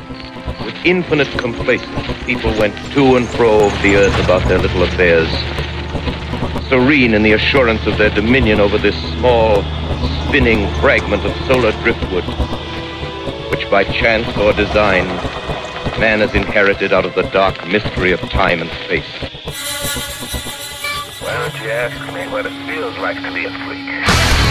With infinite complacence, people went to and fro over the earth about their little affairs, serene in the assurance of their dominion over this small, spinning fragment of solar driftwood, which by chance or design, man has inherited out of the dark mystery of time and space. Why don't you ask me what it feels like to be a freak?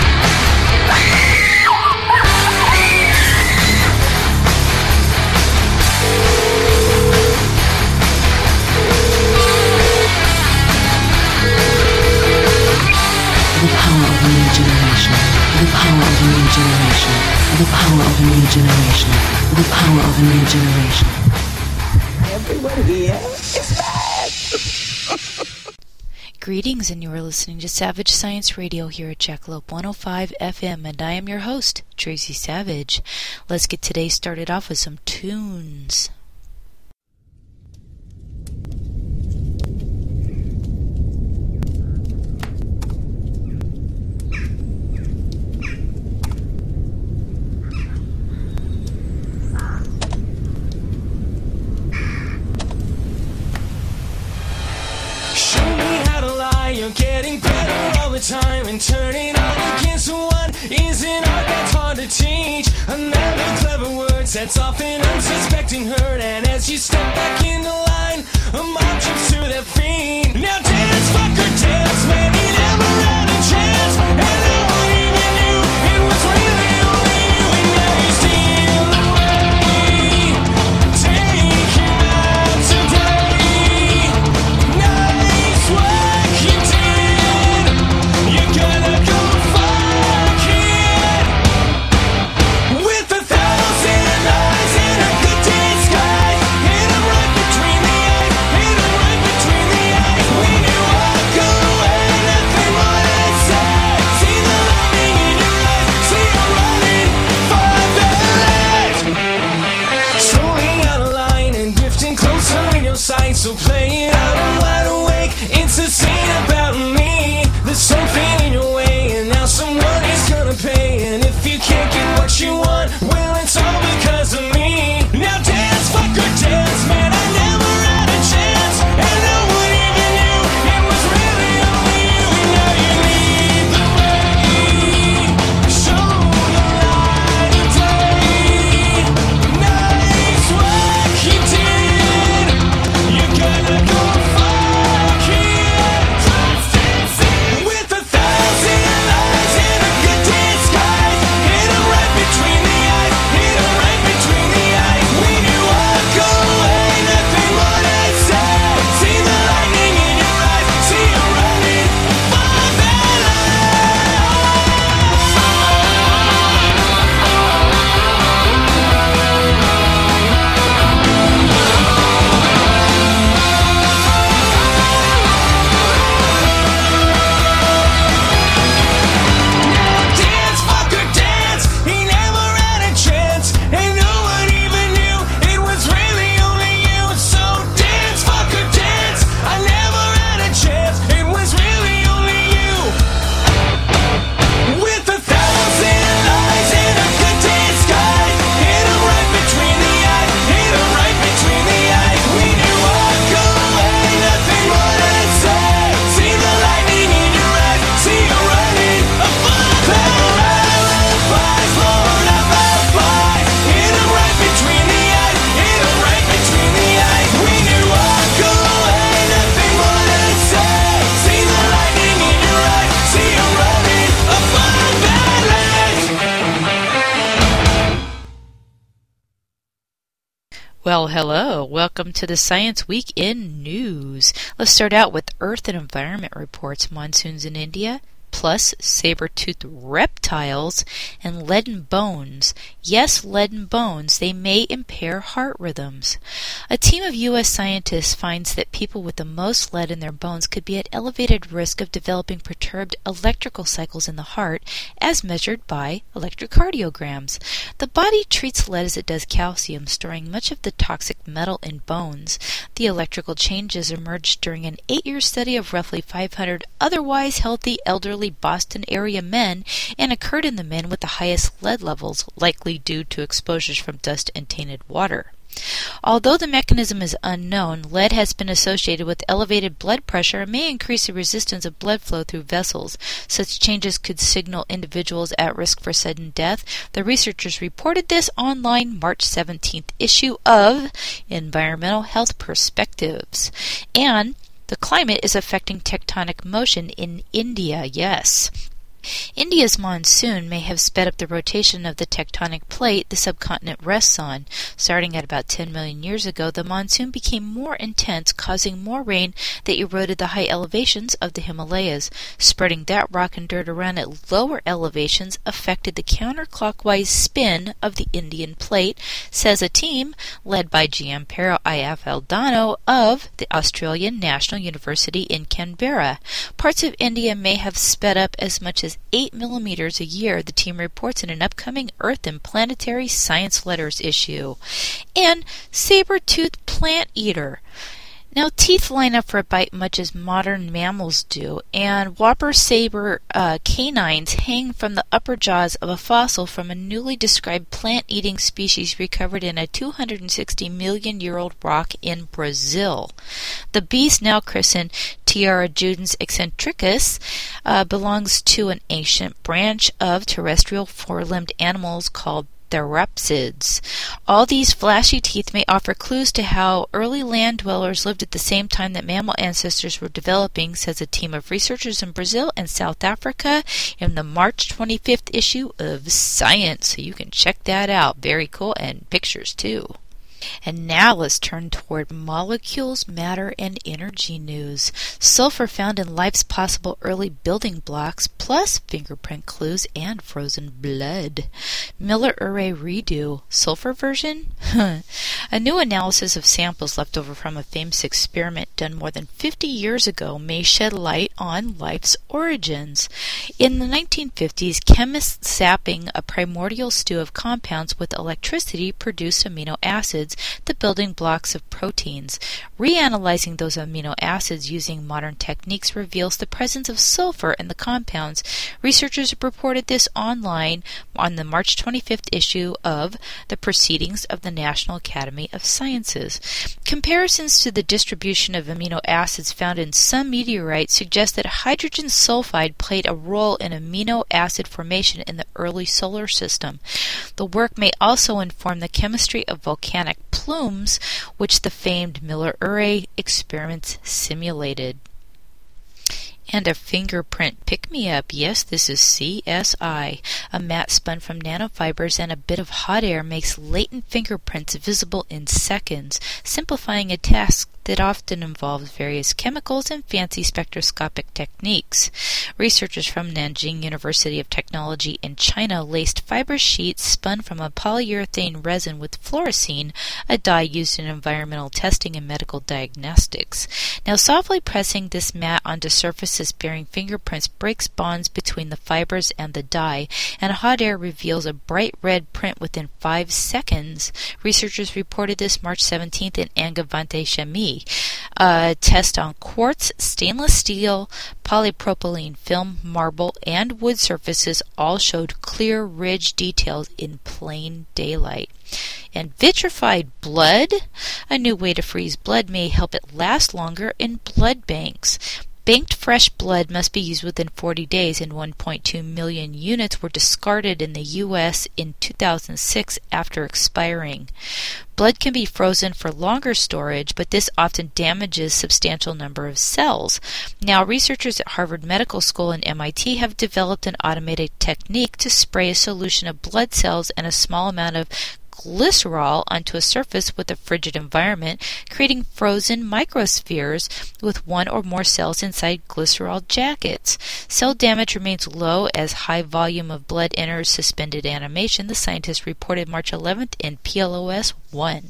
The power of a new generation. The power of a new generation. The power of a new generation. The power of a new generation. Everyone here is bad. Greetings, and you are listening to Savage Science Radio here at Jackalope 105 FM, and I am your host, Tracy Savage. Let's get today started off with some tunes. You're getting better all the time, and turning on against one is an art that's hard to teach. Another clever word sets off an unsuspecting herd, and as you step back in the line, a mob jumps to their feet. Now dance, fucker, dance, man, you never had a chance, and no one even knew it was really only you, and now you steal away. Take him out today. Nice work, you did. You're gonna go fuck it. With 1,000 eyes in a good disguise, hit 'em right between the eyes, hit 'em right between the eyes. When you walk away, nothing more to say. See the lightning in your eyes, see you running for the light. Slowing out of line and drifting closer in your sight, so play it out, I'm wide awake. It's a scene about me. There's something in your way, and now someone is gonna pay. And if you can't get what you want, well, it's all because of me. Now dance, fucker, dance, man, I never had a chance, and no one even knew it was really only you. And now you lead the way, show the light of day. Nice work you did. You're gonna go fuck it. With 1,000 eyes in a good disguise, hit 'em right between the eyes, hit 'em right between the eyes. When you walk away, nothing more to say. See the lightning in your eyes, see you running for the dance, fucker, dance. He never had a chance, and no one even knew it was really only you. So dance, fucker, dance. I never had a chance, it was really only you. With 1,000 eyes in a good disguise, hit 'em right between the eyes, hit 'em right between the eyes. When you walk away, nothing more to say. See the lightning in your eyes, see you running for the alibis, Lord of alibis. Hit 'em right between the eyes, hit 'em right between the eyes. When you walk away, nothing more to say. See the lightning in your eyes, see you running for the light. Well, hello. Welcome to the Science Week in News. Let's start out with Earth and Environment reports, monsoons in India, plus saber-toothed reptiles and leaden bones. Yes, leaden bones. They may impair heart rhythms. A team of U.S. scientists finds that people with the most lead in their bones could be at elevated risk of developing perturbed electrical cycles in the heart, as measured by electrocardiograms. The body treats lead as it does calcium, storing much of the toxic metal in bones. The electrical changes emerged during an 8-year study of roughly 500 otherwise healthy elderly early Boston area men and occurred in the men with the highest lead levels, likely due to exposures from dust and tainted water. Although the mechanism is unknown, lead has been associated with elevated blood pressure and may increase the resistance of blood flow through vessels. Such changes could signal individuals at risk for sudden death. The researchers reported this online March 17th issue of Environmental Health Perspectives. And the climate is affecting tectonic motion in India, yes. India's monsoon may have sped up the rotation of the tectonic plate the subcontinent rests on. Starting at about 10 million years ago, the monsoon became more intense, causing more rain that eroded the high elevations of the Himalayas. Spreading that rock and dirt around at lower elevations affected the counterclockwise spin of the Indian plate, says a team led by Giampaolo Iafaldano of the Australian National University in Canberra. Parts of India may have sped up as much as 8 millimeters a year, the team reports in an upcoming Earth and Planetary Science Letters issue. And saber-toothed plant eater. Now, teeth line up for a bite much as modern mammals do, and whopper saber canines hang from the upper jaws of a fossil from a newly described plant-eating species recovered in a 260-million-year-old rock in Brazil. The beast, now christened Tiarajudens eccentricus, belongs to an ancient branch of terrestrial four-limbed animals called Therapsids. All these flashy teeth may offer clues to how early land dwellers lived at the same time that mammal ancestors were developing, says a team of researchers in Brazil and South Africa in the March 25th issue of Science. So you can check that out. Very cool, and pictures too. And now let's turn toward molecules, matter, and energy news. Sulfur found in life's possible early building blocks, plus fingerprint clues and frozen blood. Miller-Urey redo. Sulfur version? A new analysis of samples left over from a famous experiment done more than 50 years ago may shed light on life's origins. In the 1950s, chemists sapping a primordial stew of compounds with electricity produced amino acids, the building blocks of proteins. Reanalyzing those amino acids using modern techniques reveals the presence of sulfur in the compounds. Researchers reported this online on the March 25th issue of the Proceedings of the National Academy of Sciences. Comparisons to the distribution of amino acids found in some meteorites suggest that hydrogen sulfide played a role in amino acid formation in the early solar system. The work may also inform the chemistry of volcanic plumes, which the famed Miller-Urey experiments simulated. And a fingerprint pick-me-up. Yes, this is CSI. A mat spun from nanofibers and a bit of hot air makes latent fingerprints visible in seconds, simplifying a task that often involves various chemicals and fancy spectroscopic techniques. Researchers from Nanjing University of Technology in China laced fiber sheets spun from a polyurethane resin with fluorescein, a dye used in environmental testing and medical diagnostics. Now, softly pressing this mat onto surfaces bearing fingerprints breaks bonds between the fibers and the dye, and hot air reveals a bright red print within 5 seconds. Researchers reported this March 17th in Angewandte Chemie. A test on quartz, stainless steel, polypropylene film, marble, and wood surfaces all showed clear ridge details in plain daylight. And vitrified blood? A new way to freeze blood may help it last longer in blood banks. Banked fresh blood must be used within 40 days, and 1.2 million units were discarded in the U.S. in 2006 after expiring. Blood can be frozen for longer storage, but this often damages a substantial number of cells. Now, researchers at Harvard Medical School and MIT have developed an automated technique to spray a solution of blood cells and a small amount of glycerol onto a surface with a frigid environment, creating frozen microspheres with one or more cells inside glycerol jackets. Cell damage remains low as high volume of blood enters suspended animation, the scientists reported March 11th in PLOS ONE.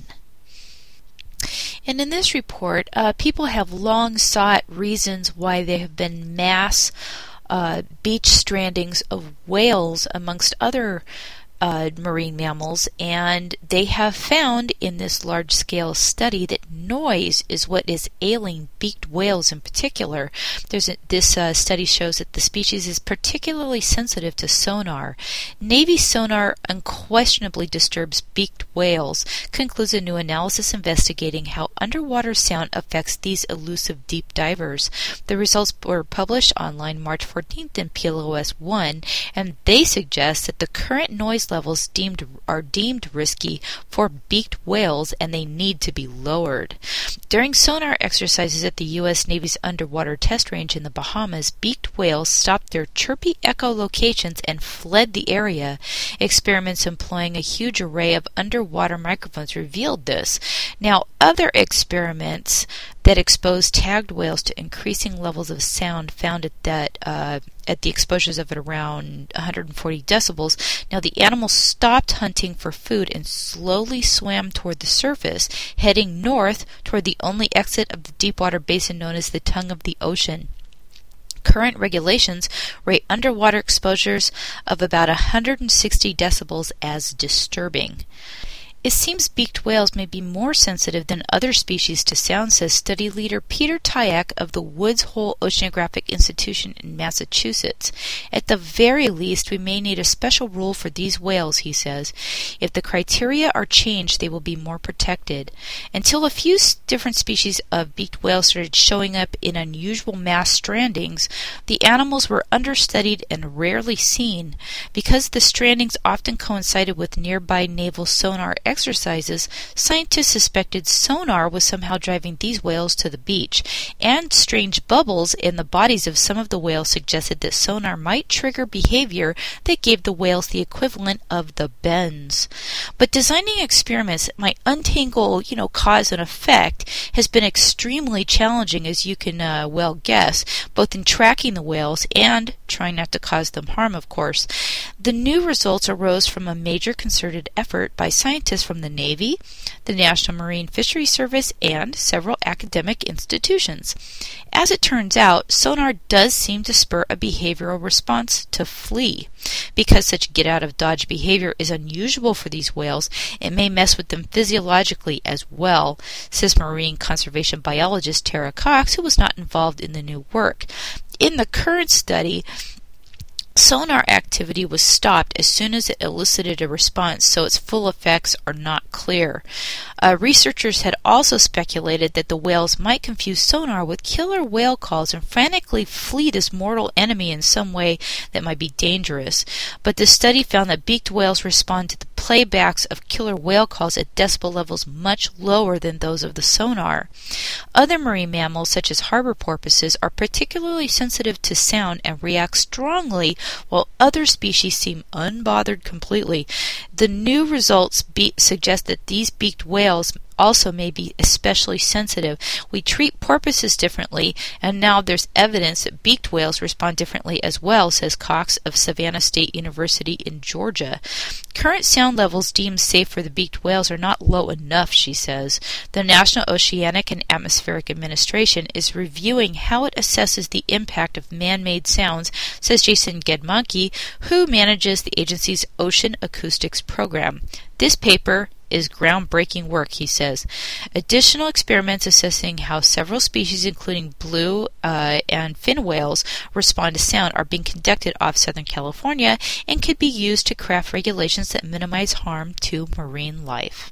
And in this report, people have long sought reasons why there have been mass beach strandings of whales amongst other marine mammals, and they have found in this large-scale study that noise is what is ailing beaked whales in particular. This study shows that the species is particularly sensitive to sonar. Navy sonar unquestionably disturbs beaked whales, concludes a new analysis investigating how underwater sound affects these elusive deep divers. The results were published online March 14th in PLOS One, and they suggest that the current noise levels are deemed risky for beaked whales and they need to be lowered. During sonar exercises at the U.S. Navy's underwater test range in the Bahamas, beaked whales stopped their chirpy echolocations and fled the area. Experiments employing a huge array of underwater microphones revealed this. Now, other experiments that exposed tagged whales to increasing levels of sound found at the exposures of around 140 decibels. Now, the animals stopped hunting for food and slowly swam toward the surface, heading north toward the only exit of the deepwater basin known as the Tongue of the Ocean. Current regulations rate underwater exposures of about 160 decibels as disturbing. It seems beaked whales may be more sensitive than other species to sound, says study leader Peter Tyack of the Woods Hole Oceanographic Institution in Massachusetts. At the very least, we may need a special rule for these whales, he says. If the criteria are changed, they will be more protected. Until a few different species of beaked whales started showing up in unusual mass strandings, the animals were understudied and rarely seen. Because the strandings often coincided with nearby naval sonar exercises, scientists suspected sonar was somehow driving these whales to the beach, and strange bubbles in the bodies of some of the whales suggested that sonar might trigger behavior that gave the whales the equivalent of the bends. But designing experiments that might untangle, cause and effect has been extremely challenging, as you can well guess, both in tracking the whales and trying not to cause them harm, of course. The new results arose from a major concerted effort by scientists from the Navy, the National Marine Fisheries Service, and several academic institutions. As it turns out, sonar does seem to spur a behavioral response to flee. Because such get-out-of-dodge behavior is unusual for these whales, it may mess with them physiologically as well, says marine conservation biologist Tara Cox, who was not involved in the new work. In the current study, sonar activity was stopped as soon as it elicited a response, so its full effects are not clear. Researchers had also speculated that the whales might confuse sonar with killer whale calls and frantically flee this mortal enemy in some way that might be dangerous. But the study found that beaked whales respond to the playbacks of killer whale calls at decibel levels much lower than those of the sonar. Other marine mammals, such as harbor porpoises, are particularly sensitive to sound and react strongly, while other species seem unbothered completely. The new results suggest that these beaked whales also may be especially sensitive. We treat porpoises differently, and now there's evidence that beaked whales respond differently as well, says Cox of Savannah State University in Georgia. Current sound levels deemed safe for the beaked whales are not low enough, she says. The National Oceanic and Atmospheric Administration is reviewing how it assesses the impact of man-made sounds, says Jason Gedmonke, who manages the agency's Ocean Acoustics program. This paper is groundbreaking work, he says. Additional experiments assessing how several species, including blue and fin whales, respond to sound are being conducted off Southern California and could be used to craft regulations that minimize harm to marine life.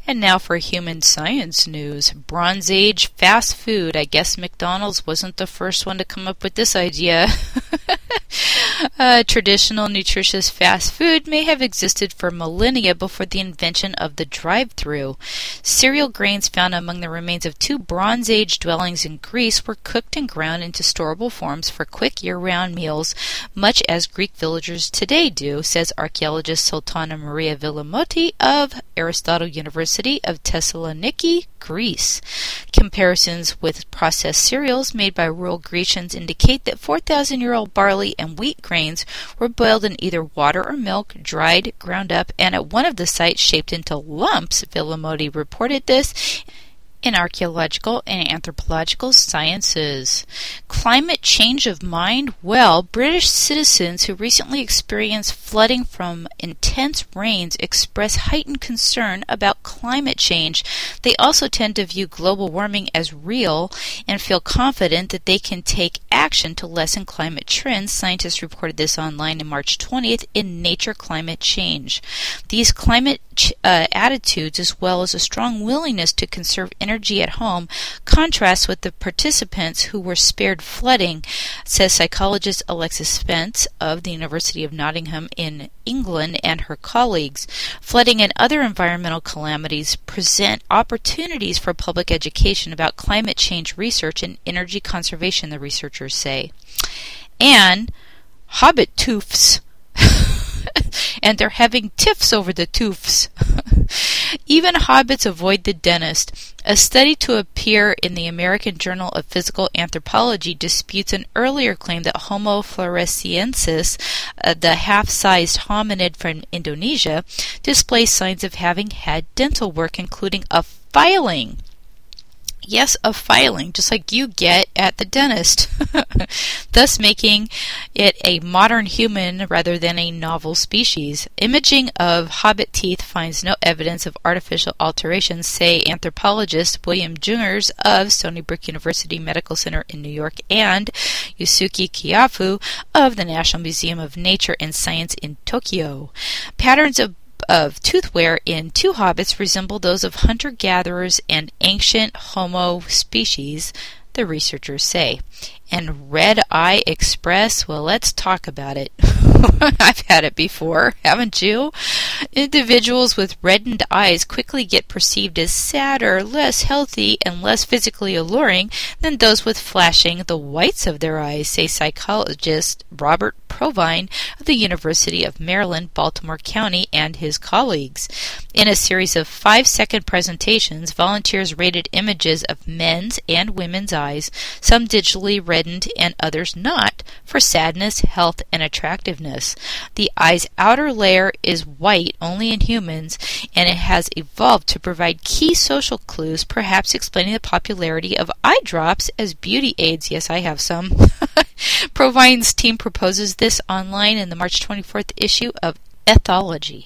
And now for human science news. Bronze Age fast food. I guess McDonald's wasn't the first one to come up with this idea. Traditional nutritious fast food may have existed for millennia before the invention of the drive-thru. Cereal grains found among the remains of 2 Bronze Age dwellings in Greece were cooked and ground into storable forms for quick year-round meals, much as Greek villagers today do, says archaeologist Sultana Maria Villamotti of Aristotle University of Thessaloniki, Greece. Comparisons with processed cereals made by rural Grecians indicate that 4,000-year-old barley and wheat grains were boiled in either water or milk, dried, ground up, and at one of the sites shaped into lumps. Villamotti reported this in Archaeological and Anthropological Sciences. Climate change of mind? Well, British citizens who recently experienced flooding from intense rains express heightened concern about climate change. They also tend to view global warming as real and feel confident that they can take action to lessen climate trends. Scientists reported this online on March 20th in Nature Climate Change. These climate attitudes, as well as a strong willingness to conserve energy at home, contrasts with the participants who were spared flooding, says psychologist Alexis Spence of the University of Nottingham in England and her colleagues. Flooding and other environmental calamities present opportunities for public education about climate change research and energy conservation, the researchers say. And hobbit toofs. And they're having tiffs over the toofs. Even hobbits avoid the dentist. A study to appear in the American Journal of Physical Anthropology disputes an earlier claim that Homo floresiensis, the half-sized hominid from Indonesia, displays signs of having had dental work, including a filing. Yes, a filing, just like you get at the dentist, thus making it a modern human rather than a novel species. Imaging of hobbit teeth finds no evidence of artificial alterations, say anthropologist William Jungers of Stony Brook University Medical Center in New York and Yusuke Kiafu of the National Museum of Nature and Science in Tokyo. Patterns of tooth wear in 2 hobbits resemble those of hunter-gatherers and ancient Homo species, the researchers say. And Red Eye Express, well, let's talk about it. I've had it before, haven't you? Individuals with reddened eyes quickly get perceived as sadder, less healthy, and less physically alluring than those with flashing the whites of their eyes, say psychologist Robert Provine of the University of Maryland, Baltimore County, and his colleagues. In a series of 5-second presentations, volunteers rated images of men's and women's eyes, some digitally reddened and others not, for sadness, health, and attractiveness. The eye's outer layer is white only in humans, and it has evolved to provide key social clues, perhaps explaining the popularity of eye drops as beauty aids. Yes, I have some. Provine's team proposes this online in the March 24th issue of Ethology.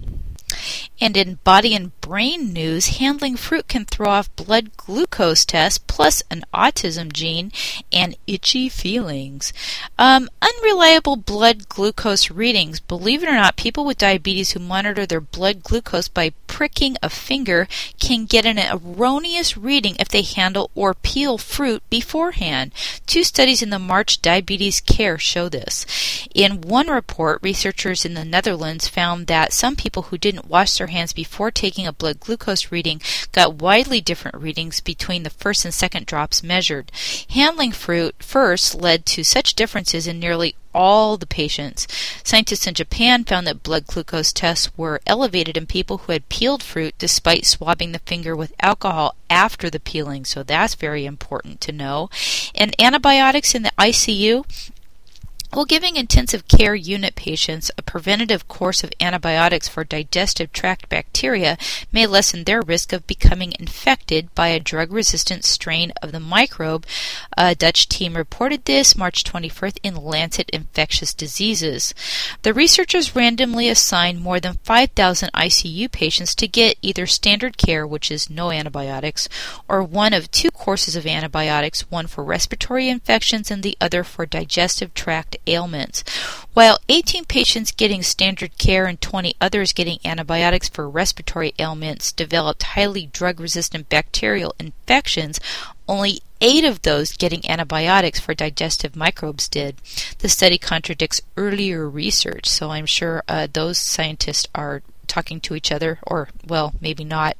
And in body and brain news, handling fruit can throw off blood glucose tests plus an autism gene and itchy feelings. Unreliable blood glucose readings. Believe it or not, people with diabetes who monitor their blood glucose by pricking a finger can get an erroneous reading if they handle or peel fruit beforehand. 2 studies in the March Diabetes Care show this. In one report, researchers in the Netherlands found that some people who didn't wash their hands before taking a blood glucose reading got widely different readings between the first and second drops measured. Handling fruit first led to such differences in nearly all the patients. Scientists in Japan found that blood glucose tests were elevated in people who had peeled fruit despite swabbing the finger with alcohol after the peeling, so that's very important to know. And antibiotics in the ICU? While giving intensive care unit patients a preventative course of antibiotics for digestive tract bacteria may lessen their risk of becoming infected by a drug-resistant strain of the microbe, a Dutch team reported this March 21st in Lancet Infectious Diseases. The researchers randomly assigned more than 5,000 ICU patients to get either standard care, which is no antibiotics, or one of 2 courses of antibiotics, one for respiratory infections and the other for digestive tract ailments. While 18 patients getting standard care and 20 others getting antibiotics for respiratory ailments developed highly drug-resistant bacterial infections, only 8 of those getting antibiotics for digestive microbes did. The study contradicts earlier research, so I'm sure those scientists are talking to each other, or, well, maybe not.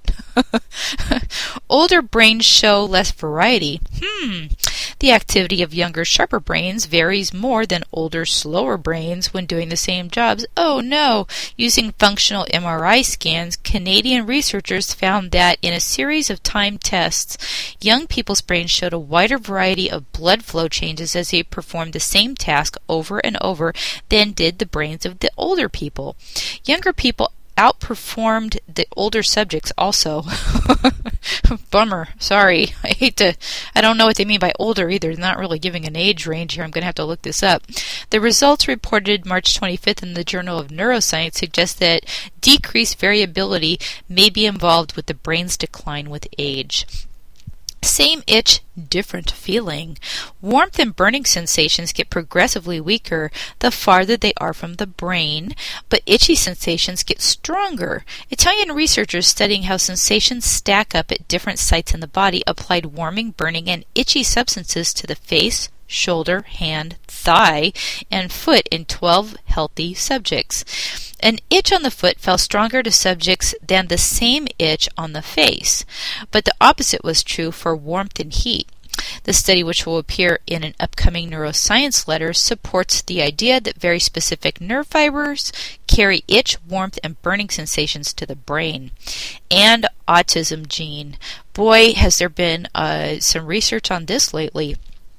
Older brains show less variety. The activity of younger, sharper brains varies more than older, slower brains when doing the same jobs. Oh no! Using functional MRI scans, Canadian researchers found that in a series of timed tests, young people's brains showed a wider variety of blood flow changes as they performed the same task over and over than did the brains of the older people. Younger people outperformed the older subjects also. Bummer. Sorry. I don't know what they mean by older either. They're not really giving an age range here. I'm going to have to look this up. The results reported March 25th in the Journal of Neuroscience suggest that decreased variability may be involved with the brain's decline with age. Same itch, different feeling. Warmth and burning sensations get progressively weaker the farther they are from the brain, but itchy sensations get stronger. Italian researchers studying how sensations stack up at different sites in the body applied warming, burning, and itchy substances to the face, shoulder, hand, thigh, and foot in 12 healthy subjects. An itch on the foot felt stronger to subjects than the same itch on the face, but the opposite was true for warmth and heat. The study, which will appear in an upcoming neuroscience letter, supports the idea that very specific nerve fibers carry itch, warmth, and burning sensations to the brain. And autism gene. Boy, has there been some research on this lately.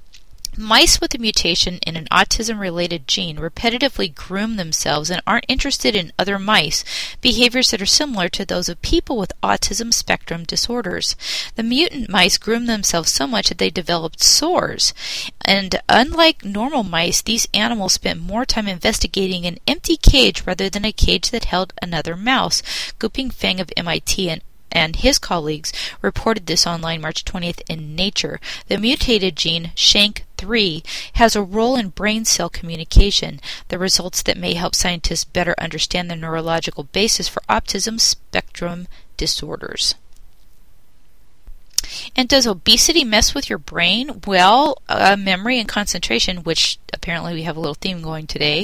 Mice with a mutation in an autism-related gene repetitively groom themselves and aren't interested in other mice, behaviors that are similar to those of people with autism spectrum disorders. The mutant mice groom themselves so much that they developed sores. And unlike normal mice, these animals spent more time investigating an empty cage rather than a cage that held another mouse. Guping Feng of MIT and his colleagues reported this online March 20th in Nature. The mutated gene, SHANK3, has a role in brain cell communication, the results that may help scientists better understand the neurological basis for autism spectrum disorders. And does obesity mess with your brain? Well, memory and concentration, which apparently we have a little theme going today,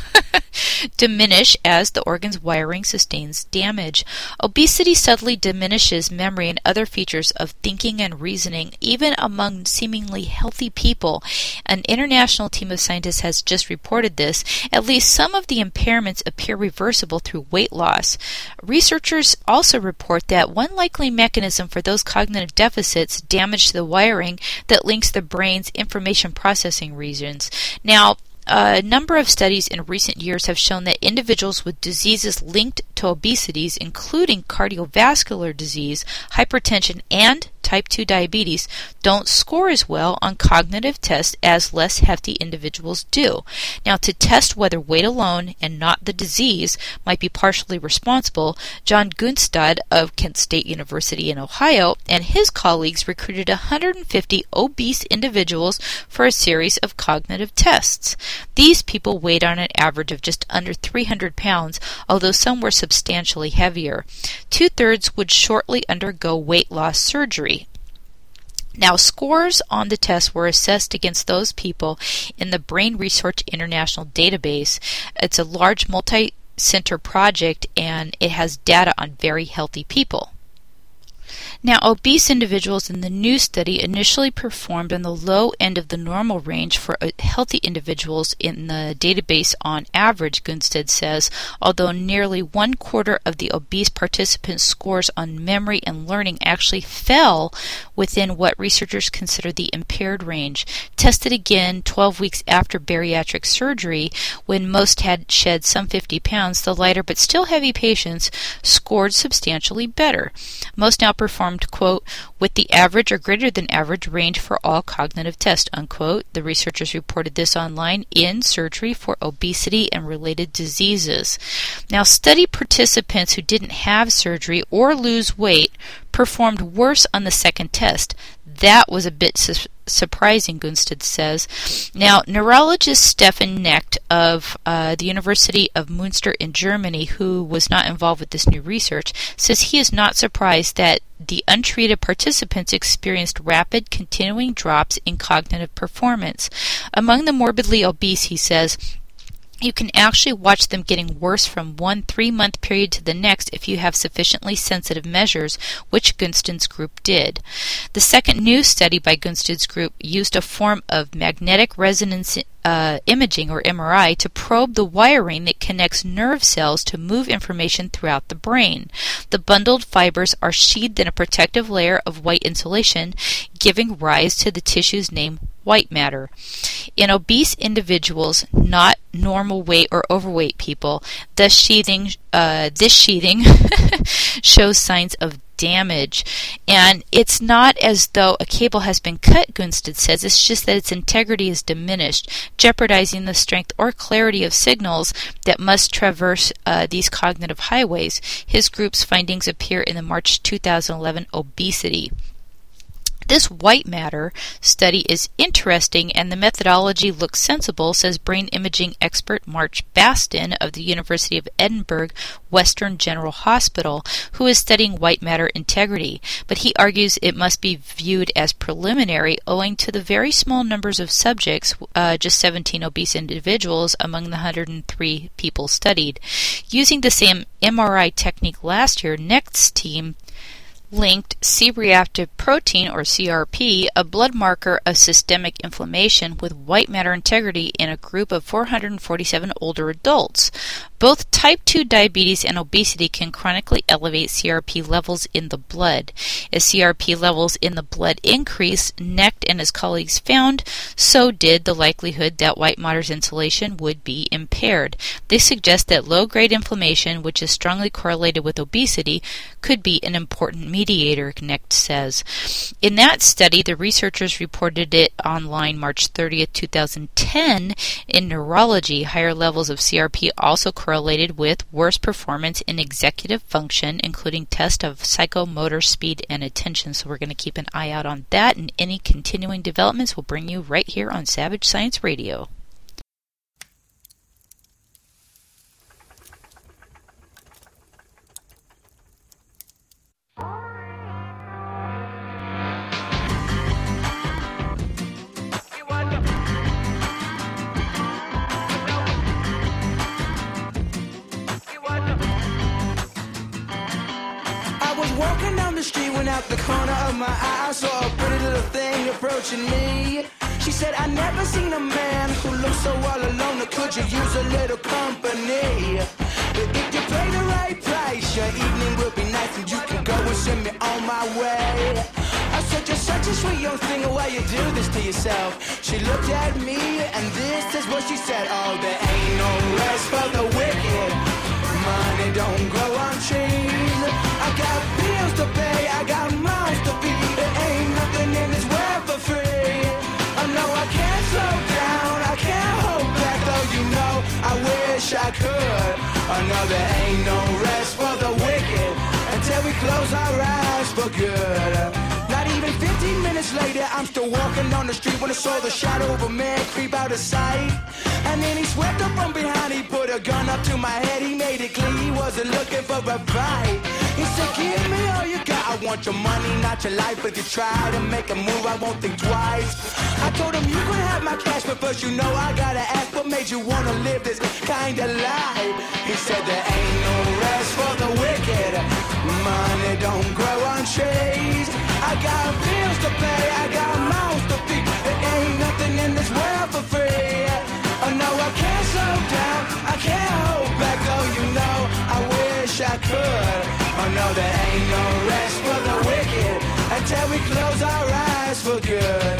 diminish as the organ's wiring sustains damage. Obesity subtly diminishes memory and other features of thinking and reasoning, even among seemingly healthy people. An international team of scientists has just reported this. At least some of the impairments appear reversible through weight loss. Researchers also report that one likely mechanism for those cognitive deficits damage the wiring that links the brain's information processing regions. Now, a number of studies in recent years have shown that individuals with diseases linked to obesities, including cardiovascular disease, hypertension, and type 2 diabetes, don't score as well on cognitive tests as less hefty individuals do. Now, to test whether weight alone and not the disease might be partially responsible, John Gunstad of Kent State University in Ohio and his colleagues recruited 150 obese individuals for a series of cognitive tests. These people weighed on an average of just under 300 pounds, although some were substantially heavier. 2/3 would shortly undergo weight loss surgery. Now, scores on the test were assessed against those people in the Brain Research International database. It's a large multi-center project, and it has data on very healthy people. Now, obese individuals in the new study initially performed on the low end of the normal range for healthy individuals in the database on average, Gunstad says, although nearly 1/4 of the obese participants' scores on memory and learning actually fell within what researchers consider the impaired range. Tested again 12 weeks after bariatric surgery, when most had shed some 50 pounds, the lighter but still heavy patients scored substantially better. Most now performed, quote, with the average or greater than average range for all cognitive tests, unquote. The researchers reported this online in Surgery for Obesity and Related Diseases. Now, study participants who didn't have surgery or lose weight performed worse on the second test. That was a bit surprising, Gunstad says. Now, neurologist Stefan Knecht of the University of Münster in Germany, who was not involved with this new research, says he is not surprised that the untreated participants experienced rapid, continuing drops in cognitive performance. Among the morbidly obese, he says, you can actually watch them getting worse from one 3-month period to the next if you have sufficiently sensitive measures, which Gunstad's group did. The second new study by Gunstad's group used a form of magnetic resonance imaging, or MRI, to probe the wiring that connects nerve cells to move information throughout the brain. The bundled fibers are sheathed in a protective layer of white insulation, giving rise to the tissue's name white matter. In obese individuals, not normal weight or overweight people, this sheathing shows signs of damage. And it's not as though a cable has been cut, Gunstad says. It's just that its integrity is diminished, jeopardizing the strength or clarity of signals that must traverse these cognitive highways. His group's findings appear in the March 2011 Obesity. This white matter study is interesting and the methodology looks sensible, says brain imaging expert Mark Baston of the University of Edinburgh Western General Hospital, who is studying white matter integrity. But he argues it must be viewed as preliminary owing to the very small numbers of subjects, just 17 obese individuals among the 103 people studied. Using the same MRI technique last year, Knecht's team linked C-reactive protein, or CRP, a blood marker of systemic inflammation, with white matter integrity in a group of 447 older adults. Both type 2 diabetes and obesity can chronically elevate CRP levels in the blood. As CRP levels in the blood increase, Knecht and his colleagues found, so did the likelihood that white matter's insulation would be impaired. They suggest that low-grade inflammation, which is strongly correlated with obesity, could be an important mediator, Knecht says. In that study, the researchers reported it online March 30th, 2010 in Neurology. Higher levels of CRP also correlated with worse performance in executive function, including tests of psychomotor speed and attention. So we're going to keep an eye out on that, and any continuing developments we'll bring you right here on Savage Science Radio. Walking down the street, went out the corner of my eye, saw a pretty little thing approaching me. She said, I never seen a man who looks so all alone, or could you use a little company? But if you pay the right price, your evening will be nice and you can go and send me on my way. I said, you're such a sweet young thing, why you do this to yourself? She looked at me and this is what she said, oh, there ain't no rest for the wicked. Money don't grow on trees. I got bills to pay, I got mouths to feed. There ain't nothing in this world for free. I know I can't slow down, I can't hold back, though you know I wish I could. I know there ain't no rest for the wicked until we close our eyes for good. Not even 15 minutes later, I'm still walking on the street when I saw the shadow of a man creep out of sight. And then he swept up from behind, he put a gun up to my head, he made it clear he wasn't looking for a fight. He said, give me all you got, I want your money, not your life. If you try to make a move, I won't think twice. I told him, you can have my cash, but first you know I gotta ask, what made you wanna live this kind of life? He said, there ain't no rest for the wicked. Money don't grow on trees. I got bills to pay, I got mouths to feed. There ain't nothing in this world for free. Oh no, I can't slow down, I can't hold back, though you know I wish I could. Oh no, there ain't no rest for the wicked until we close our eyes for good.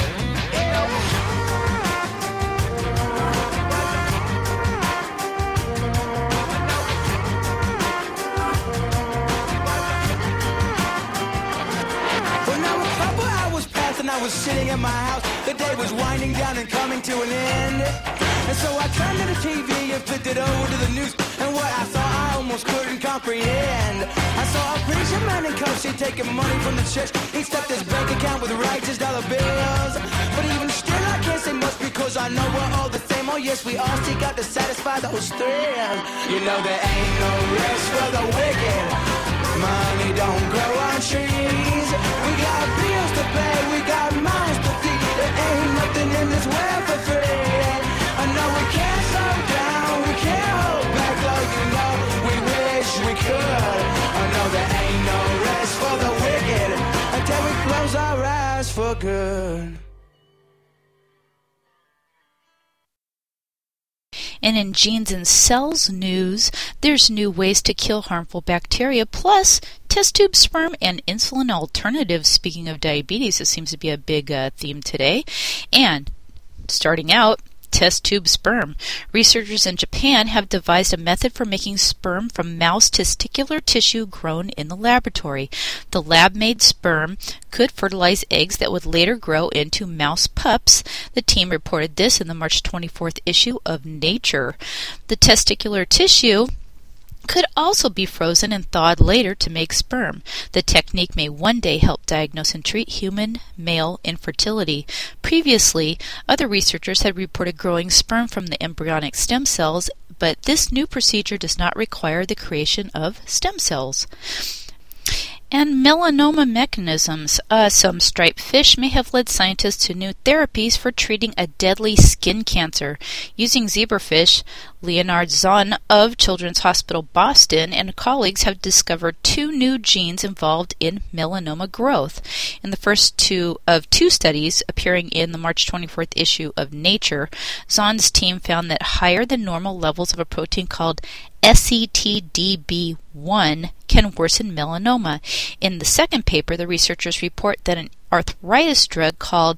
Well, now a couple hours passed and I was sitting in my house. The day was winding down and coming to an end. And so I turned to the TV and flipped it over to the news, and what I saw I almost couldn't comprehend. I saw a preacher man in cuffs, he taking money from the church. He stuffed his bank account with righteous dollar bills. But even still I can't say much because I know we're all the same. Oh yes, we all seek out to satisfy those thrills. You know there ain't no rest for the wicked. Money don't grow on trees. We got bills to pay, we got minds to feed. There ain't nothing in this world for free. I know we can't slow down, we can't hold back like you know we wish we could. I know there ain't no rest for the wicked until we close our eyes for good. And in Genes and Cells news, there's new ways to kill harmful bacteria, plus test tube sperm and insulin alternatives. Speaking of diabetes, it seems to be a big theme today. And starting out, test tube sperm. Researchers in Japan have devised a method for making sperm from mouse testicular tissue grown in the laboratory. The lab-made sperm could fertilize eggs that would later grow into mouse pups. The team reported this in the March 24th issue of Nature. The testicular tissue could also be frozen and thawed later to make sperm. The technique may one day help diagnose and treat human male infertility. Previously, other researchers had reported growing sperm from the embryonic stem cells, but this new procedure does not require the creation of stem cells. And melanoma mechanisms. Some striped fish may have led scientists to new therapies for treating a deadly skin cancer. Using zebrafish, Leonard Zahn of Children's Hospital Boston and colleagues have discovered 2 new genes involved in melanoma growth. In the first of two studies appearing in the March 24th issue of Nature, Zahn's team found that higher than normal levels of a protein called SETDB1 can worsen melanoma. In the second paper, the researchers report that an arthritis drug called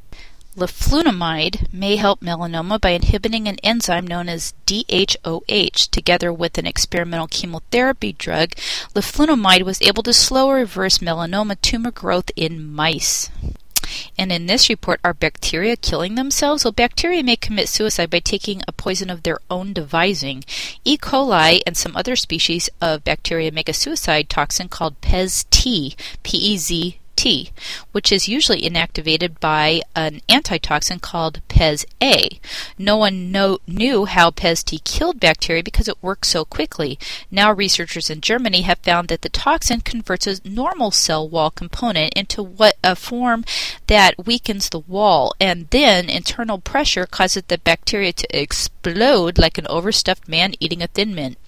leflunomide may help melanoma by inhibiting an enzyme known as DHOH. Together with an experimental chemotherapy drug, leflunomide was able to slow or reverse melanoma tumor growth in mice. And in this report, are bacteria killing themselves? Well, bacteria may commit suicide by taking a poison of their own devising. E. coli and some other species of bacteria make a suicide toxin called PEZ-T, P-E-Z-T, which is usually inactivated by an antitoxin called PEZ-A. No one knew how PEZ-T killed bacteria because it works so quickly. Now researchers in Germany have found that the toxin converts a normal cell wall component into a form that weakens the wall, and then internal pressure causes the bacteria to explode like an overstuffed man eating a Thin Mint.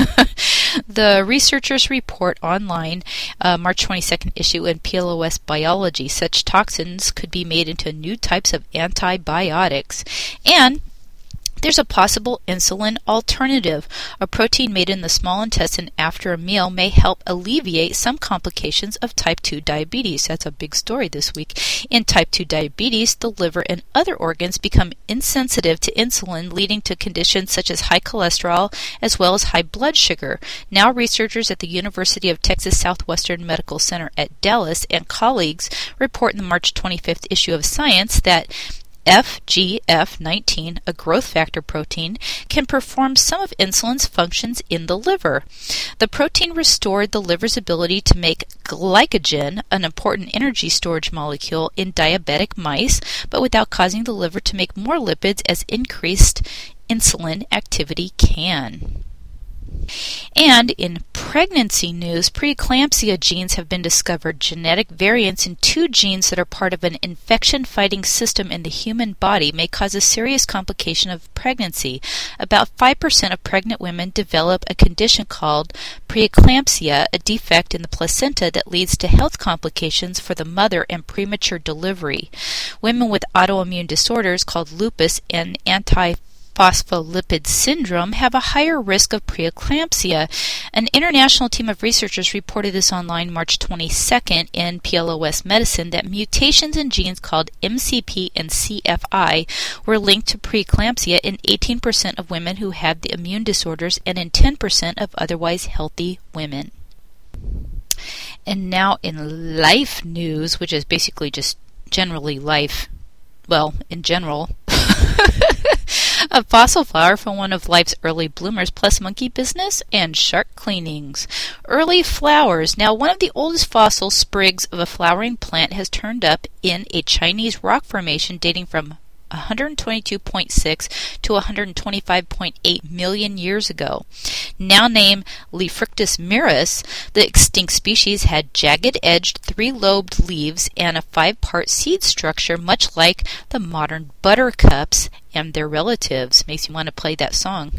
The researchers report online March 22nd issue in PLOS Biology. Such toxins could be made into new types of antibiotics. And there's a possible insulin alternative. A protein made in the small intestine after a meal may help alleviate some complications of type 2 diabetes. That's a big story this week. In type 2 diabetes, the liver and other organs become insensitive to insulin, leading to conditions such as high cholesterol as well as high blood sugar. Now researchers at the University of Texas Southwestern Medical Center at Dallas and colleagues report in the March 25th issue of Science that FGF19, a growth factor protein, can perform some of insulin's functions in the liver. The protein restored the liver's ability to make glycogen, an important energy storage molecule, in diabetic mice, but without causing the liver to make more lipids as increased insulin activity can. And in pregnancy news, preeclampsia genes have been discovered. Genetic variants in 2 genes that are part of an infection-fighting system in the human body may cause a serious complication of pregnancy. About 5% of pregnant women develop a condition called preeclampsia, a defect in the placenta that leads to health complications for the mother and premature delivery. Women with autoimmune disorders called lupus and antiphospholipid syndrome have a higher risk of preeclampsia. An international team of researchers reported this online March 22nd in PLOS Medicine that mutations in genes called MCP and CFI were linked to preeclampsia in 18% of women who had the immune disorders and in 10% of otherwise healthy women. And now in life news, which is basically just generally life, well, in general, A fossil flower from one of life's early bloomers, plus monkey business and shark cleanings. Early flowers. Now, one of the oldest fossil sprigs of a flowering plant has turned up in a Chinese rock formation dating from 122.6 to 125.8 million years ago. Now named Lifrictus mirus, the extinct species had jagged-edged, three-lobed leaves and a five-part seed structure, much like the modern buttercups and their relatives. Makes you want to play that song.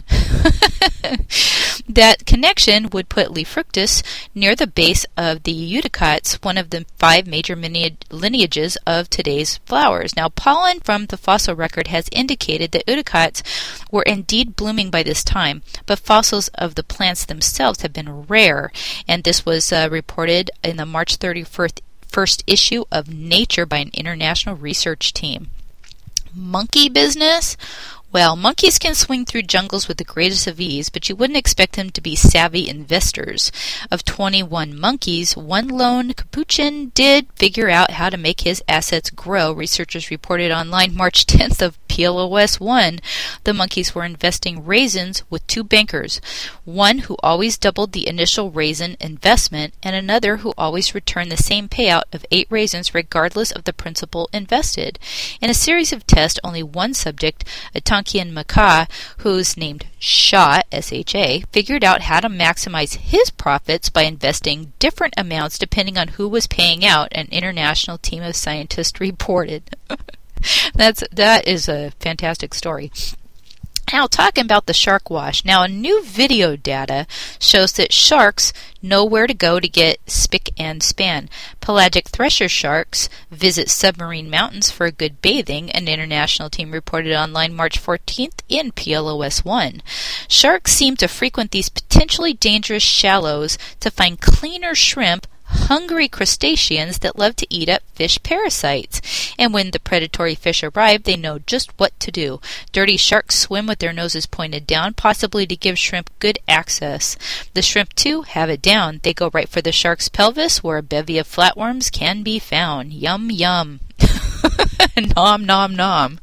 That connection would put Lifrictus near the base of the Eudicots, one of the 5 major lineages of today's flowers. Now, pollen from the fossil record has indicated that Eudicots were indeed blooming by this time, but fossils of the plants themselves have been rare, and this was reported in the March 31st issue of Nature by an international research team. Monkey business? Well, monkeys can swing through jungles with the greatest of ease, but you wouldn't expect them to be savvy investors. Of 21 monkeys, one lone capuchin did figure out how to make his assets grow, researchers reported online March 10th of PLOS One. The monkeys were investing raisins with 2 bankers, one who always doubled the initial raisin investment and another who always returned the same payout of 8 raisins regardless of the principal invested. In a series of tests, only one subject, a Tonkian macaw, who's named Sha, S-H-A, figured out how to maximize his profits by investing different amounts depending on who was paying out, an international team of scientists reported. That is a fantastic story. Now, talking about the shark wash. Now, a new video data shows that sharks know where to go to get spick and span. Pelagic thresher sharks visit submarine mountains for a good bathing, an international team reported online March 14th in PLOS One. Sharks seem to frequent these potentially dangerous shallows to find cleaner shrimp, hungry crustaceans that love to eat up fish parasites. And when the predatory fish arrive, they know just what to do. Dirty sharks swim with their noses pointed down, possibly to give shrimp good access. The shrimp, too, have it down. They go right for the shark's pelvis, where a bevy of flatworms can be found. Yum, yum. Nom, nom, nom.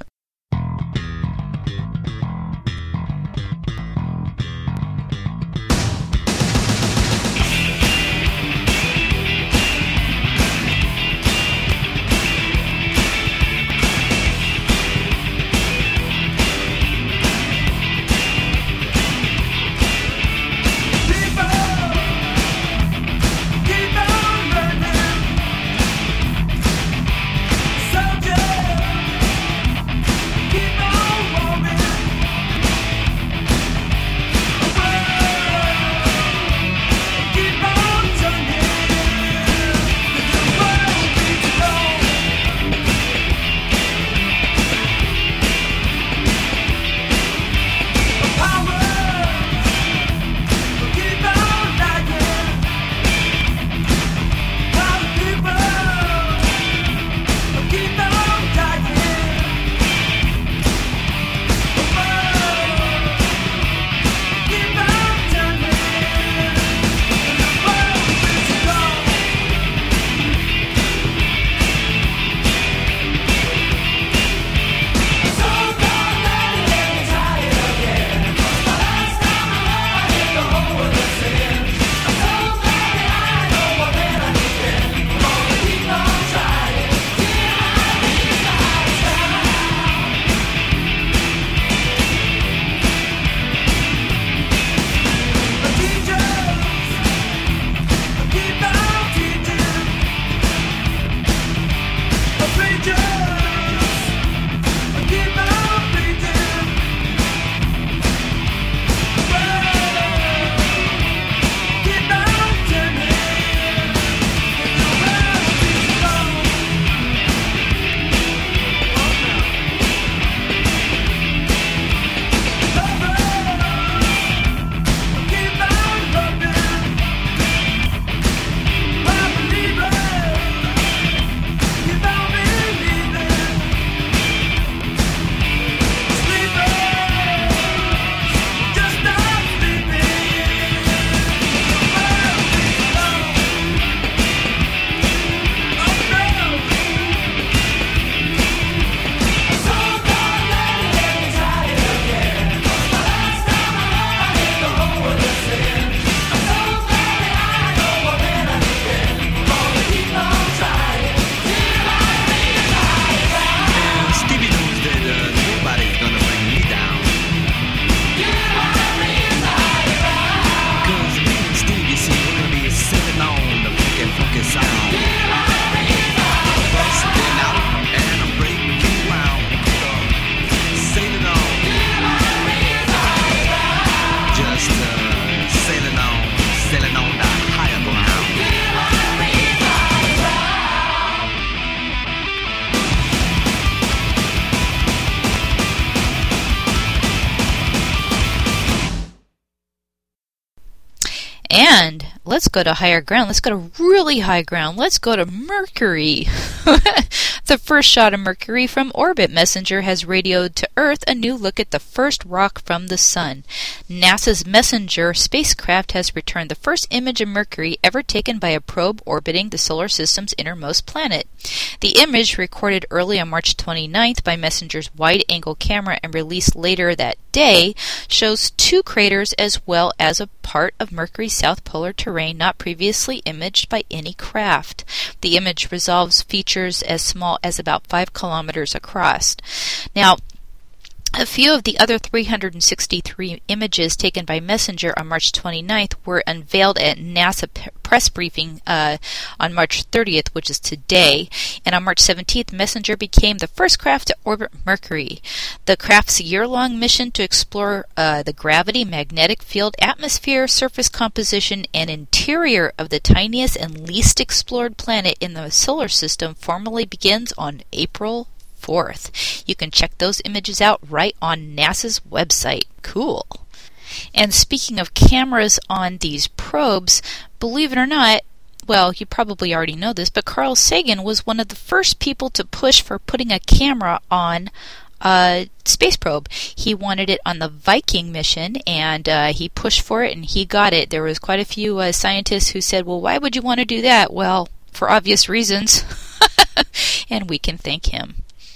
let's go to higher ground. Let's go to really high ground. Let's go to Mercury. The first shot of Mercury from orbit. Messenger has radioed to Earth a new look at the first rock from the Sun. NASA's Messenger spacecraft has returned the first image of Mercury ever taken by a probe orbiting the solar system's innermost planet. The image, recorded early on March 29th by Messenger's wide-angle camera and released later that day, shows two craters as well as a part of Mercury's south polar terrain not previously imaged by any craft. The image resolves features as small as about 5 kilometers across. Now, a few of the other 363 images taken by Messenger on March 29th were unveiled at NASA press briefing on March 30th, which is today. And on March 17th, Messenger became the first craft to orbit Mercury. The craft's year-long mission to explore the gravity, magnetic field, atmosphere, surface composition, and interior of the tiniest and least explored planet in the solar system formally begins on April 4th. You can check those images out right on NASA's website. Cool. And speaking of cameras on these probes, believe it or not, well, you probably already know this, but Carl Sagan was one of the first people to push for putting a camera on a space probe. He wanted it on the Viking mission, and he pushed for it, and he got it. There was quite a few scientists who said, well, why would you want to do that? Well, for obvious reasons. And we can thank him.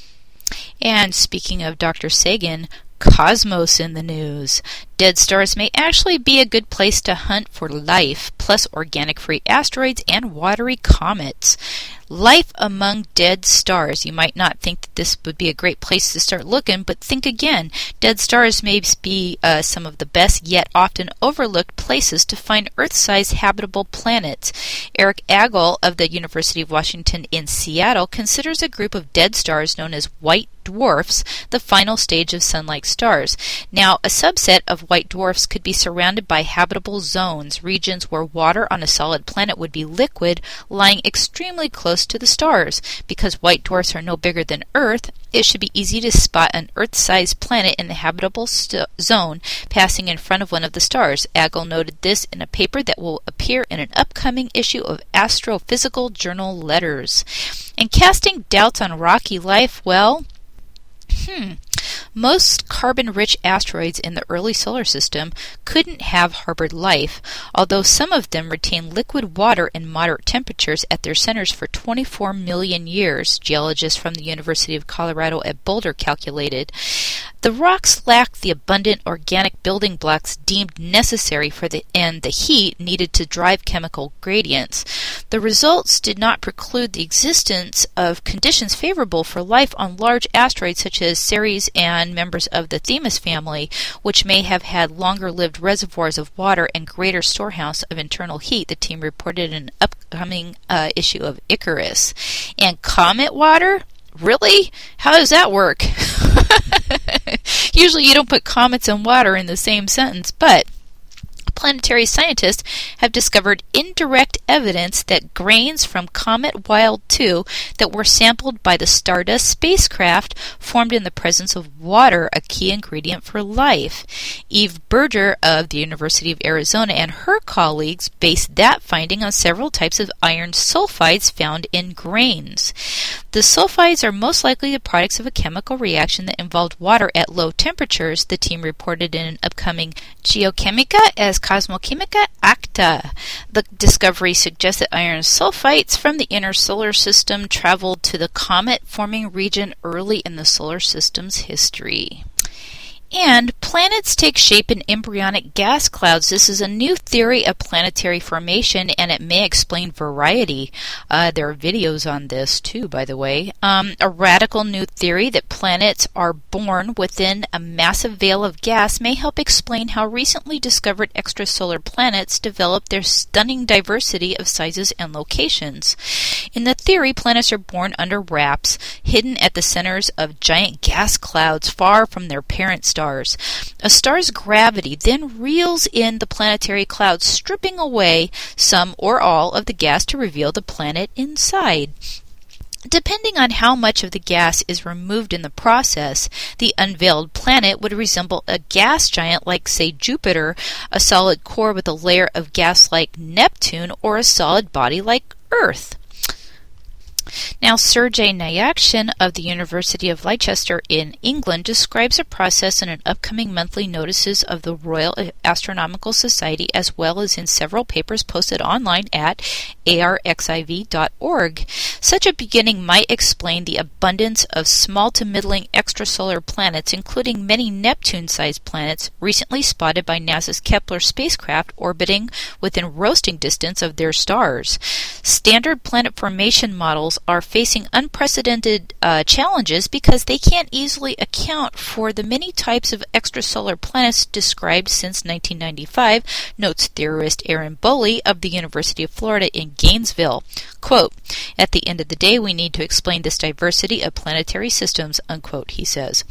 And speaking of Dr. Sagan, Cosmos in the news. Dead stars may actually be a good place to hunt for life, plus organic-free asteroids and watery comets. Life among dead stars. You might not think that this would be a great place to start looking, but think again. Dead stars may be some of the best yet often overlooked places to find Earth-sized habitable planets. Eric Agel of the University of Washington in Seattle considers a group of dead stars known as white dwarfs the final stage of sun-like stars. Now, a subset of white dwarfs could be surrounded by habitable zones, regions where water on a solid planet would be liquid, lying extremely close to the stars. Because white dwarfs are no bigger than Earth, it should be easy to spot an Earth-sized planet in the habitable zone passing in front of one of the stars. Agel noted this in a paper that will appear in an upcoming issue of Astrophysical Journal Letters. And casting doubts on rocky life, well, most carbon-rich asteroids in the early solar system couldn't have harbored life, although some of them retain liquid water in moderate temperatures at their centers for 24 million years, geologists from the University of Colorado at Boulder calculated. The rocks lacked the abundant organic building blocks deemed necessary for the heat needed to drive chemical gradients. The results did not preclude the existence of conditions favorable for life on large asteroids such as Ceres and members of the Themis family, which may have had longer-lived reservoirs of water and greater storehouse of internal heat, the team reported in an upcoming issue of Icarus. And comet water? Really? How does that work? Usually you don't put comets and water in the same sentence, but planetary scientists have discovered indirect evidence that grains from Comet Wild 2 that were sampled by the Stardust spacecraft formed in the presence of water, a key ingredient for life. Eve Berger of the University of Arizona and her colleagues based that finding on several types of iron sulfides found in grains. The sulfides are most likely the products of a chemical reaction that involved water at low temperatures, the team reported in an upcoming Geochemica as Cosmochemica Acta. The discovery suggests that iron sulfides from the inner solar system traveled to the comet-forming region early in the solar system's history. And planets take shape in embryonic gas clouds. This is a new theory of planetary formation, and it may explain variety. There are videos on this, too, by the way. A radical new theory that planets are born within a massive veil of gas may help explain how recently discovered extrasolar planets develop their stunning diversity of sizes and locations. In the theory, planets are born under wraps, hidden at the centers of giant gas clouds far from their parent stars. A star's gravity then reels in the planetary clouds, stripping away some or all of the gas to reveal the planet inside. depending on how much of the gas is removed in the process, the unveiled planet would resemble a gas giant like, say, Jupiter, a solid core with a layer of gas like Neptune, or a solid body like Earth. Now, Sergei Nyakshin of the University of Leicester in England describes a process in an upcoming monthly notices of the Royal Astronomical Society, as well as in several papers posted online at arxiv.org. Such a beginning might explain the abundance of small to middling extrasolar planets, including many Neptune-sized planets recently spotted by NASA's Kepler spacecraft orbiting within roasting distance of their stars. Standard planet formation models are facing unprecedented challenges because they can't easily account for the many types of extrasolar planets described since 1995, notes theorist Aaron Boley of the University of Florida in Gainesville. Quote, "At the end of the day, we need to explain this diversity of planetary systems," unquote, he says.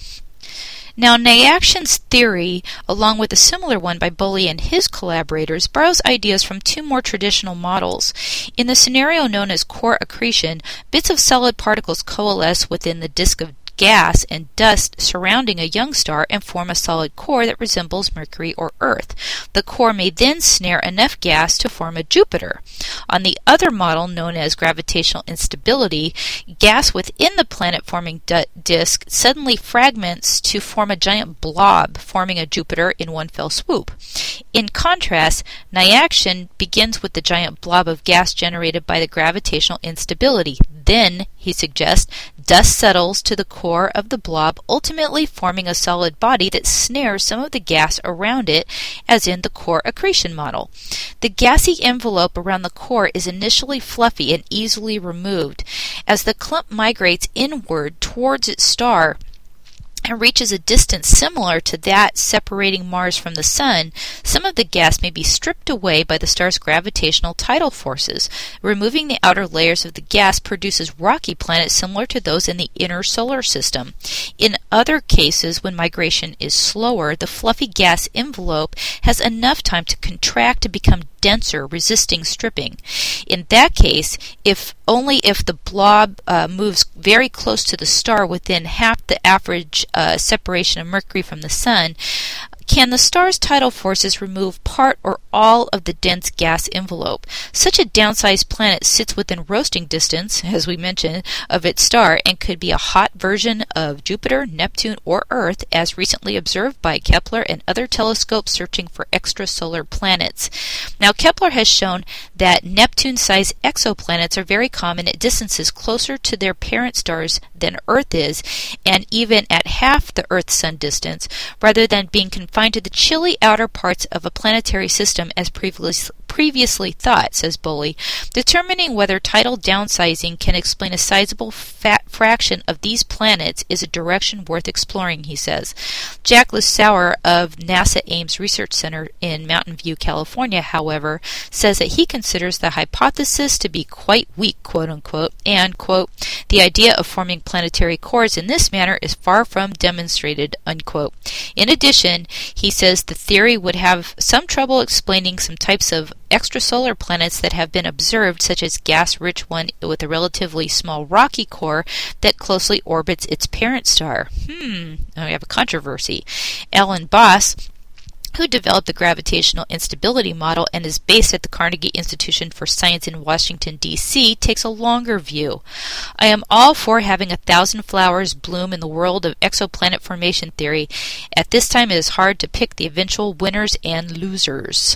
Now, Nyakshin's theory, along with a similar one by Boley and his collaborators, borrows ideas from two more traditional models. In the scenario known as core accretion, bits of solid particles coalesce within the disk of gas and dust surrounding a young star and form a solid core that resembles Mercury or Earth. The core may then snare enough gas to form a Jupiter. On the other model, known as gravitational instability, gas within the planet-forming disk suddenly fragments to form a giant blob, forming a Jupiter in one fell swoop. In contrast, Nyakshin begins with the giant blob of gas generated by the gravitational instability. Then, he suggests, dust settles to the core of the blob, ultimately forming a solid body that snares some of the gas around it, as in the core accretion model. The gassy envelope around the core is initially fluffy and easily removed. As the clump migrates inward towards its star and reaches a distance similar to that separating Mars from the Sun, some of the gas may be stripped away by the star's gravitational tidal forces. Removing the outer layers of the gas produces rocky planets similar to those in the inner solar system. In other cases, when migration is slower, the fluffy gas envelope has enough time to contract to become denser, resisting stripping. In that case, only if the blob moves very close to the star, within half the average separation of Mercury from the Sun, can the star's tidal forces remove part or all of the dense gas envelope. Such a downsized planet sits within roasting distance, as we mentioned, of its star and could be a hot version of Jupiter, Neptune, or Earth, as recently observed by Kepler and other telescopes searching for extrasolar planets. Now, Kepler has shown that Neptune-sized exoplanets are very common at distances closer to their parent stars than Earth is, and even at half the Earth-Sun distance, rather than being confined to the chilly outer parts of a planetary system as previously thought, says Boley. Determining whether tidal downsizing can explain a sizable fraction of these planets is a direction worth exploring, he says. Jack Lissauer of NASA Ames Research Center in Mountain View, California, however, says that he considers the hypothesis to be quite weak, quote-unquote, and, quote, "the idea of forming planetary cores in this manner is far from demonstrated," unquote. In addition, he says the theory would have some trouble explaining some types of extrasolar planets that have been observed, such as gas-rich one with a relatively small rocky core that closely orbits its parent star. Now we have a controversy. Alan Boss, who developed the gravitational instability model and is based at the Carnegie Institution for Science in Washington, D.C., takes a longer view. "I am all for having 1,000 flowers bloom in the world of exoplanet formation theory. At this time, it is hard to pick the eventual winners and losers."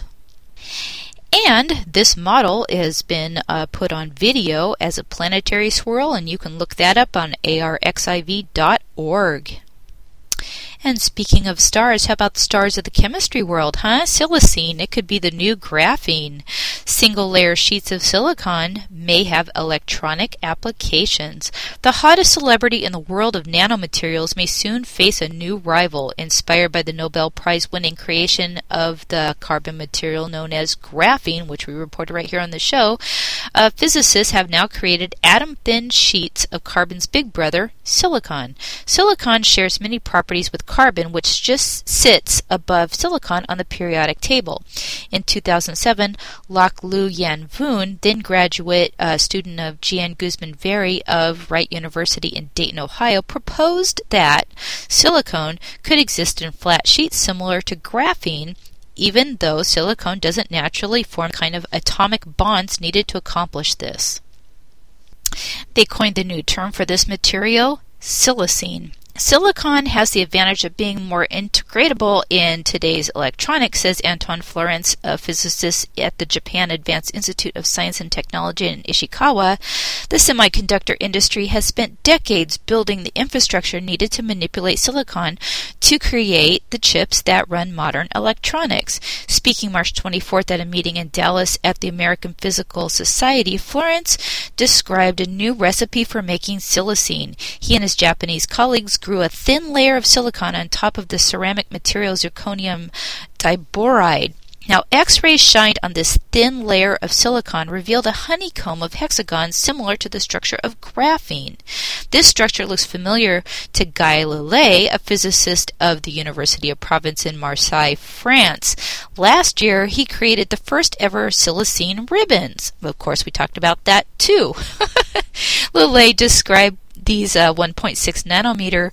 And this model has been put on video as a planetary swirl, and you can look that up on arxiv.org. And speaking of stars, how about the stars of the chemistry world, huh? Silicene, it could be the new graphene. Single-layer sheets of silicon may have electronic applications. The hottest celebrity in the world of nanomaterials may soon face a new rival, inspired by the Nobel Prize-winning creation of the carbon material known as graphene, which we reported right here on the show. Physicists have now created atom-thin sheets of carbon's big brother, silicon. Silicon shares many properties with carbon, which just sits above silicon on the periodic table. In 2007, Lok Lu Yan Voon, then graduate student of Gian Guzman Very of Wright University in Dayton, Ohio, proposed that silicone could exist in flat sheets similar to graphene, even though silicone doesn't naturally form the kind of atomic bonds needed to accomplish this. They coined the new term for this material, silicene. Silicon has the advantage of being more integratable in today's electronics, says Antoine Florence, a physicist at the Japan Advanced Institute of Science and Technology in Ishikawa. The semiconductor industry has spent decades building the infrastructure needed to manipulate silicon to create the chips that run modern electronics. Speaking March 24th at a meeting in Dallas at the American Physical Society, Florence described a new recipe for making silicene. He and his Japanese colleagues grew a thin layer of silicon on top of the ceramic material zirconium diboride. Now, X-rays shined on this thin layer of silicon revealed a honeycomb of hexagons similar to the structure of graphene. This structure looks familiar to Guy Lelay, a physicist of the University of Provence in Marseille, France. Last year, he created the first ever silicene ribbons. Of course, we talked about that too. Lelay described these 1.6 nanometer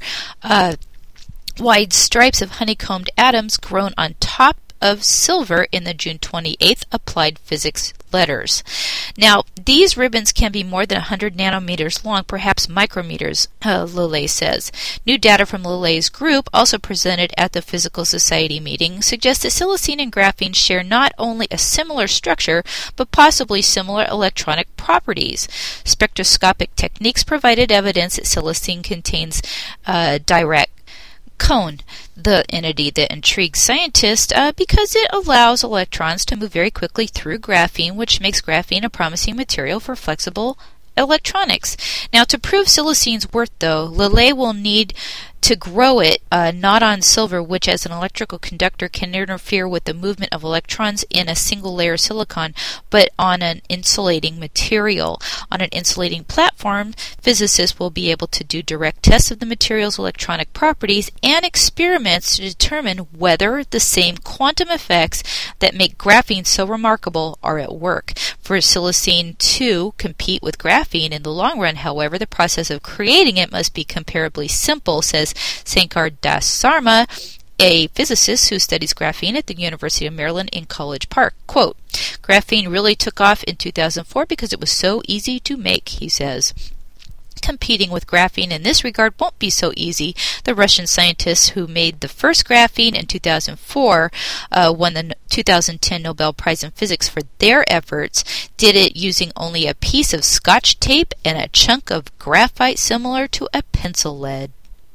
wide stripes of honeycombed atoms grown on top of silver in the June 28th Applied Physics letters. Now, these ribbons can be more than 100 nanometers long, perhaps micrometers, Lelay says. New data from Lelay's group, also presented at the Physical Society meeting, suggests that silicene and graphene share not only a similar structure, but possibly similar electronic properties. Spectroscopic techniques provided evidence that silicene contains Dirac cone, the entity that intrigues scientists because it allows electrons to move very quickly through graphene, which makes graphene a promising material for flexible electronics. Now, to prove silicine's worth, though, Lelay will need to grow it not on silver, which as an electrical conductor can interfere with the movement of electrons in a single layer of silicon, but on an insulating material. On an insulating platform, physicists will be able to do direct tests of the material's electronic properties and experiments to determine whether the same quantum effects that make graphene so remarkable are at work. For silicene to compete with graphene in the long run, however, the process of creating it must be comparably simple, says Sankar Das Sarma, a physicist who studies graphene at the University of Maryland in College Park. Quote, "Graphene really took off in 2004 because it was so easy to make," he says. Competing with graphene in this regard won't be so easy. The Russian scientists who made the first graphene in 2004 won the 2010 Nobel Prize in Physics for their efforts, did it using only a piece of Scotch tape and a chunk of graphite similar to a pencil lead.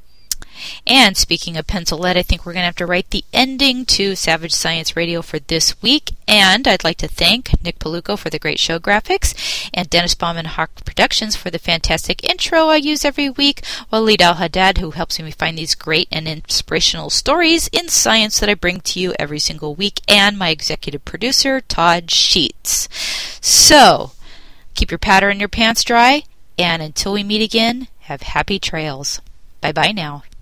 And speaking of pencil lead, I think we're going to have to write the ending to Savage Science Radio for this week. And I'd like to thank Nick Paluco for the great show graphics and Dennis Baum and Hawk Productions for the fantastic intro I use every week, Walid Al-Haddad, who helps me find these great and inspirational stories in science that I bring to you every single week, and my executive producer, Todd Sheets. So, keep your powder in your pants dry, and until we meet again, have happy trails. Bye-bye now.